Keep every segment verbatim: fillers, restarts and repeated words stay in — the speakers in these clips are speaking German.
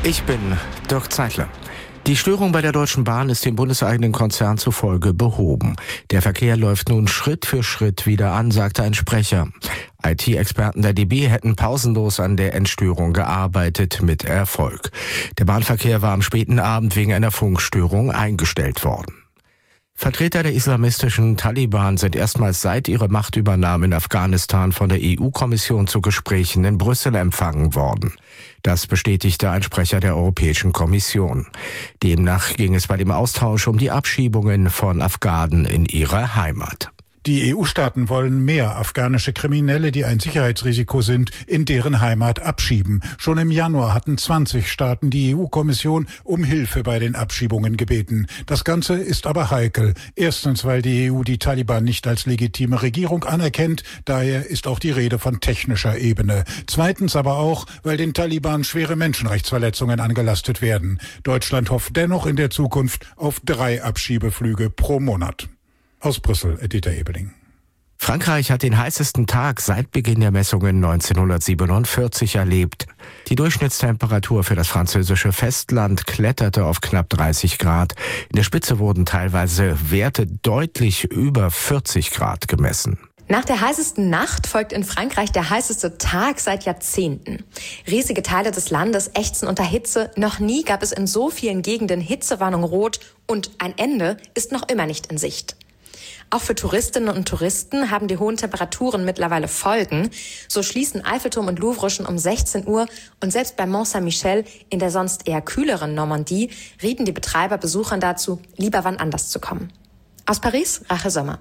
Ich bin Dirk Zeitler. Die Störung bei der Deutschen Bahn ist dem bundeseigenen Konzern zufolge behoben. Der Verkehr läuft nun Schritt für Schritt wieder an, sagte ein Sprecher. I T-Experten der D B hätten pausenlos an der Entstörung gearbeitet, mit Erfolg. Der Bahnverkehr war am späten Abend wegen einer Funkstörung eingestellt worden. Vertreter der islamistischen Taliban sind erstmals seit ihrer Machtübernahme in Afghanistan von der E U-Kommission zu Gesprächen in Brüssel empfangen worden. Das bestätigte ein Sprecher der Europäischen Kommission. Demnach ging es bei dem Austausch um die Abschiebungen von Afghanen in ihre Heimat. Die E U-Staaten wollen mehr afghanische Kriminelle, die ein Sicherheitsrisiko sind, in deren Heimat abschieben. Schon im Januar hatten zwanzig Staaten die E U-Kommission um Hilfe bei den Abschiebungen gebeten. Das Ganze ist aber heikel. Erstens, weil die E U die Taliban nicht als legitime Regierung anerkennt. Daher ist auch die Rede von technischer Ebene. Zweitens aber auch, weil den Taliban schwere Menschenrechtsverletzungen angelastet werden. Deutschland hofft dennoch in der Zukunft auf drei Abschiebeflüge pro Monat. Aus Brüssel, Dieter Ebeling. Frankreich hat den heißesten Tag seit Beginn der Messungen neunzehnhundertsiebenundvierzig erlebt. Die Durchschnittstemperatur für das französische Festland kletterte auf knapp dreißig Grad. In der Spitze wurden teilweise Werte deutlich über vierzig Grad gemessen. Nach der heißesten Nacht folgt in Frankreich der heißeste Tag seit Jahrzehnten. Riesige Teile des Landes ächzen unter Hitze. Noch nie gab es in so vielen Gegenden Hitzewarnung rot und ein Ende ist noch immer nicht in Sicht. Auch für Touristinnen und Touristen haben die hohen Temperaturen mittlerweile Folgen. So schließen Eiffelturm und Louvre schon um sechzehn Uhr und selbst bei Mont Saint-Michel in der sonst eher kühleren Normandie rieten die Betreiber Besuchern dazu, lieber wann anders zu kommen. Aus Paris, Rache Sommer.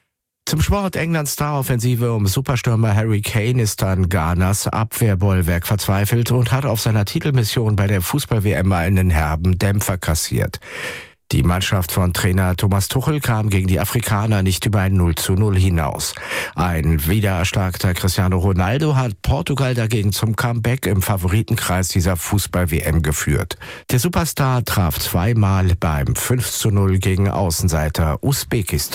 Zum Sport: Englands Star-Offensive um Superstürmer Harry Kane ist an Ghanas Abwehrbollwerk verzweifelt und hat auf seiner Titelmission bei der Fußball-W M einen herben Dämpfer kassiert. Die Mannschaft von Trainer Thomas Tuchel kam gegen die Afrikaner nicht über ein null zu null hinaus. Ein wiedererstarkter Cristiano Ronaldo hat Portugal dagegen zum Comeback im Favoritenkreis dieser Fußball-W M geführt. Der Superstar traf zweimal beim fünf zu null gegen Außenseiter Usbekistan.